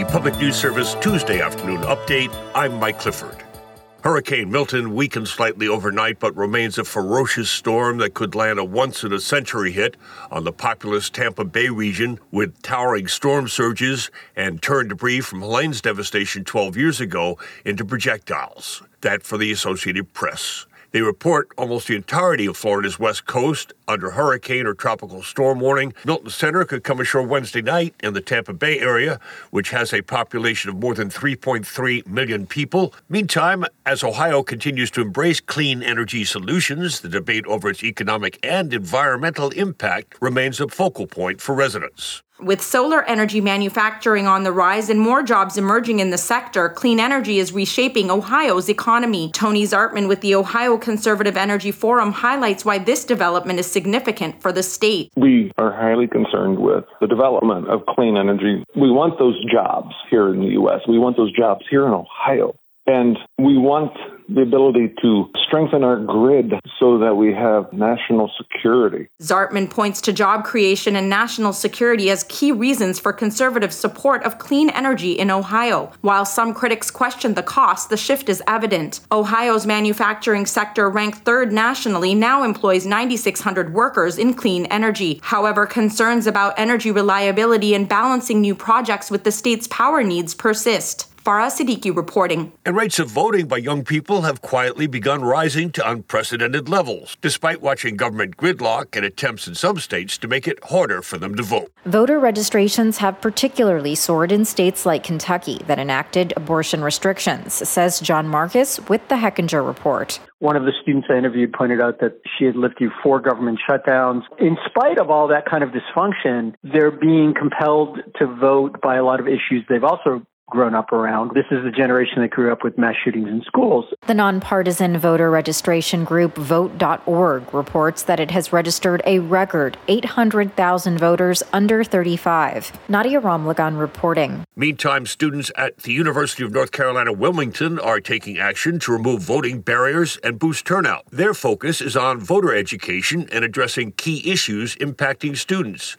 Public News Service Tuesday afternoon update. I'm Mike Clifford. Hurricane Milton weakened slightly overnight but remains a ferocious storm that could land a once-in-a-century hit on the populous Tampa Bay region with towering storm surges and turn debris from Helene's devastation 12 years ago into projectiles. That for the Associated Press. They report almost the entirety of Florida's west coast under hurricane or tropical storm warning. Milton Center could come ashore Wednesday night in the Tampa Bay area, which has a population of more than 3.3 million people. Meantime, as Ohio continues to embrace clean energy solutions, the debate over its economic and environmental impact remains a focal point for residents. With solar energy manufacturing on the rise and more jobs emerging in the sector, clean energy is reshaping Ohio's economy. Tony Zartman with the Ohio Conservative Energy Forum highlights why this development is significant for the state. We are highly concerned with the development of clean energy. We want those jobs here in the U.S. We want those jobs here in Ohio. And we want the ability to strengthen our grid so that we have national security. Zartman points to job creation and national security as key reasons for conservative support of clean energy in Ohio. While some critics question the cost, the shift is evident. Ohio's manufacturing sector, ranked third nationally, now employs 9,600 workers in clean energy. However, concerns about energy reliability and balancing new projects with the state's power needs persist. Farah Siddiqui reporting. And rates of voting by young people have quietly begun rising to unprecedented levels, despite watching government gridlock and attempts in some states to make it harder for them to vote. Voter registrations have particularly soared in states like Kentucky that enacted abortion restrictions, says John Marcus with the Hechinger Report. One of the students I interviewed pointed out that she had lived through 4 government shutdowns. In spite of all that kind of dysfunction, they're being compelled to vote by a lot of issues they've also grown up around. This is the generation that grew up with mass shootings in schools. The nonpartisan voter registration group Vote.org reports that it has registered a record 800,000 voters under 35. Nadia Ramlagan reporting. Meantime, students at the University of North Carolina, Wilmington are taking action to remove voting barriers and boost turnout. Their focus is on voter education and addressing key issues impacting students.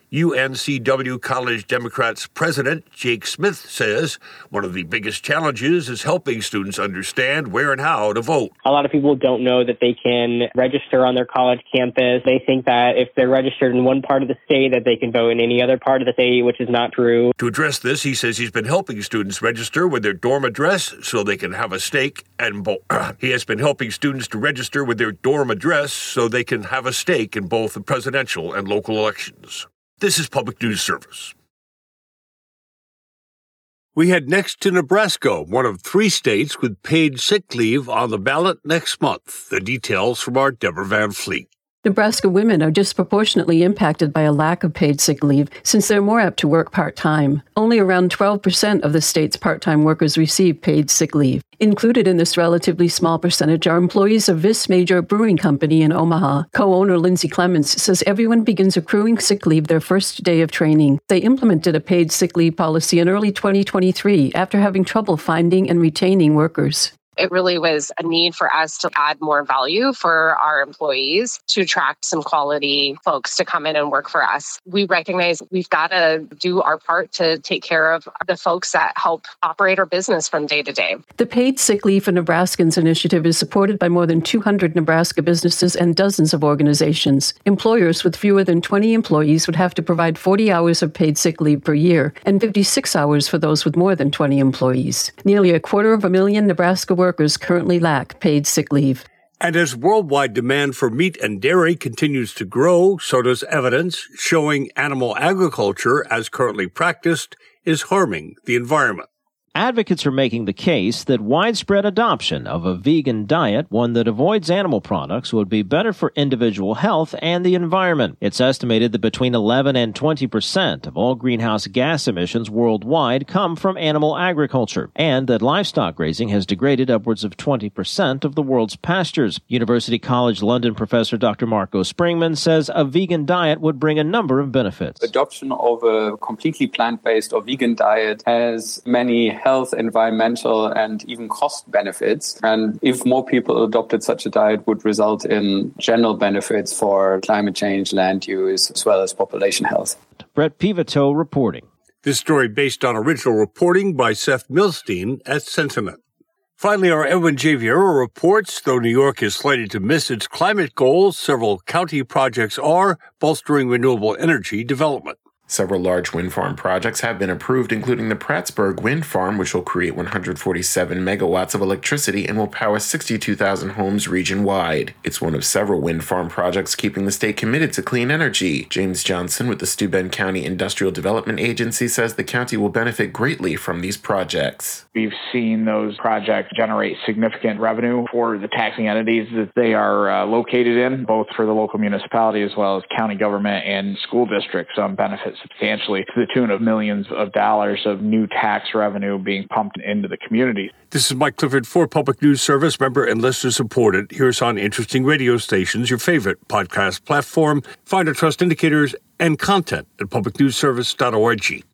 UNCW College Democrats President Jake Smith says one of the biggest challenges is helping students understand where and how to vote. A lot of people don't know that they can register on their college campus. They think that if they're registered in one part of the state that they can vote in any other part of the state, which is not true. To address this, he says he's been helping students register with their dorm address so they can have a stake and he has been helping students to register with their dorm address so they can have a stake in both the presidential and local elections. This is Public News Service. We head next to Nebraska, one of 3 states with paid sick leave on the ballot next month. The details from our Deborah Van Fleet. Nebraska women are disproportionately impacted by a lack of paid sick leave since they're more apt to work part-time. Only around 12% of the state's part-time workers receive paid sick leave. Included in this relatively small percentage are employees of Vis Major Brewing Company in Omaha. Co-owner Lindsay Clements says everyone begins accruing sick leave their first day of training. They implemented a paid sick leave policy in early 2023 after having trouble finding and retaining workers. It really was a need for us to add more value for our employees, to attract some quality folks to come in and work for us. We recognize we've got to do our part to take care of the folks that help operate our business from day to day. The Paid Sick Leave for Nebraskans initiative is supported by more than 200 Nebraska businesses and dozens of organizations. Employers with fewer than 20 employees would have to provide 40 hours of paid sick leave per year and 56 hours for those with more than 20 employees. Nearly 250,000 Nebraska workers currently lack paid sick leave. And as worldwide demand for meat and dairy continues to grow, so does evidence showing animal agriculture, as currently practiced, is harming the environment. Advocates are making the case that widespread adoption of a vegan diet, one that avoids animal products, would be better for individual health and the environment. It's estimated that between 11 and 20% of all greenhouse gas emissions worldwide come from animal agriculture, and that livestock grazing has degraded upwards of 20% of the world's pastures. University College London professor Dr. Marco Springman says a vegan diet would bring a number of benefits. Adoption of a completely plant-based or vegan diet has many health, environmental, and even cost benefits. And if more people adopted such a diet, would result in general benefits for climate change, land use, as well as population health. Brett Pivoto reporting. This story based on original reporting by Seth Milstein at Sentiment. Finally, our Edwin J. Vieira reports, though New York is slated to miss its climate goals, several county projects are bolstering renewable energy development. Several large wind farm projects have been approved, including the Prattsburg Wind Farm, which will create 147 megawatts of electricity and will power 62,000 homes region-wide. It's one of several wind farm projects keeping the state committed to clean energy. James Johnson with the Steuben County Industrial Development Agency says the county will benefit greatly from these projects. We've seen those projects generate significant revenue for the taxing entities that they are located in, both for the local municipality as well as county government and school districts benefit substantially to the tune of millions of dollars of new tax revenue being pumped into the community. This is Mike Clifford for Public News Service, member and listener supported. Hear us on interesting radio stations, your favorite podcast platform. Find our trust indicators and content at publicnewsservice.org.